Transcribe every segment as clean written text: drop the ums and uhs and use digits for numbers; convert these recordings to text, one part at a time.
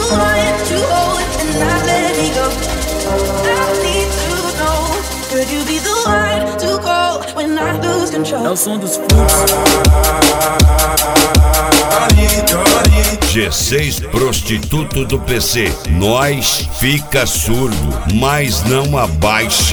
one to hold and not let me go? I need to know. Could you be the one to call when I lose control? É o som dos fluxos. G6 prostituto do PC. Nós fica surdo, mas não abaixa.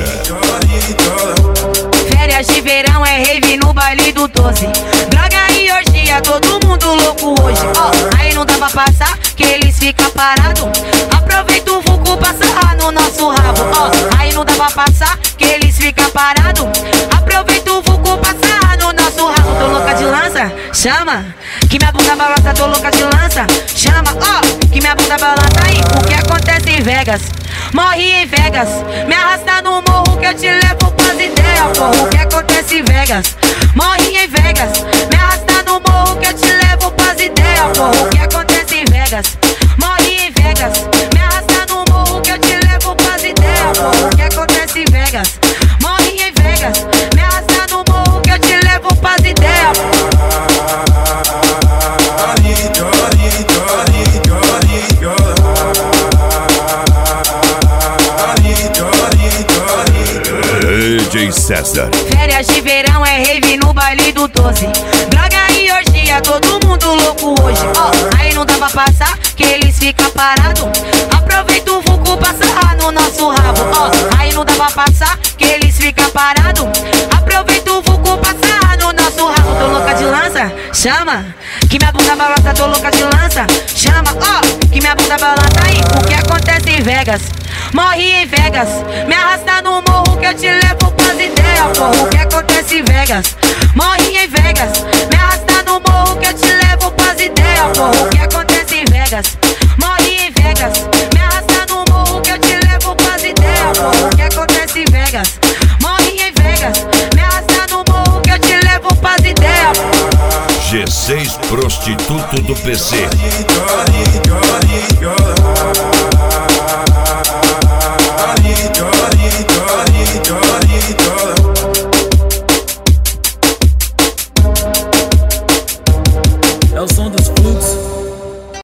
Férias de verão é rave no baile do 12. Droga e orgia, todo mundo louco hoje. Aí não dá pra passar, que eles ficam parados. Aproveita o vulco pra sarrar no nosso rabo. Aí não dá pra passar, que eles ficam parados. Aproveita o vulco pra sarrar no nosso rabo. Tô louca de lança, chama. Que minha bunda balança, tô louca de lança. Chama, que minha bunda balança. Aí, o que acontece em Vegas? Morri em Vegas. Me arrasta no morro que eu te levo pras ideias, porra. O que acontece em Vegas? Morri em Vegas. Me arrasta no morro que eu te levo pras ideias, porra. O que acontece em Vegas? Morri em Vegas. Me arrasta no morro que eu te levo pras ideias, porra. O que acontece em Vegas? Morri em Vegas. Me arrasta no morro que eu te levo pras ideias, DJ César. Férias de verão é rave no baile do 12. Droga e orgia, todo mundo louco hoje. Aí não dá pra passar, que eles ficam parados. Aproveita o vulco pra sarrar no nosso rabo. Aí não dá pra passar, que eles ficam parados. Aproveita o vulco pra sarrar no nosso rabo. Tô louca de lança, chama. Que minha bunda balança, tô louca de lança. Chama, que minha bunda balança. Aí, o que acontece em Vegas? Morri em Vegas. Me arrasta no morro que eu te levo pras ideias, porra. O que acontece em Vegas? Morri em Vegas. Me arrasta no morro que eu te levo pras ideias, porra. O que acontece em Vegas? Morri em Vegas. Me arrasta no morro que eu te levo pras ideias, porra. O que acontece em Vegas? Morri em Vegas. Me arrasta no morro que eu te levo pras ideias. G6 prostituto do PC.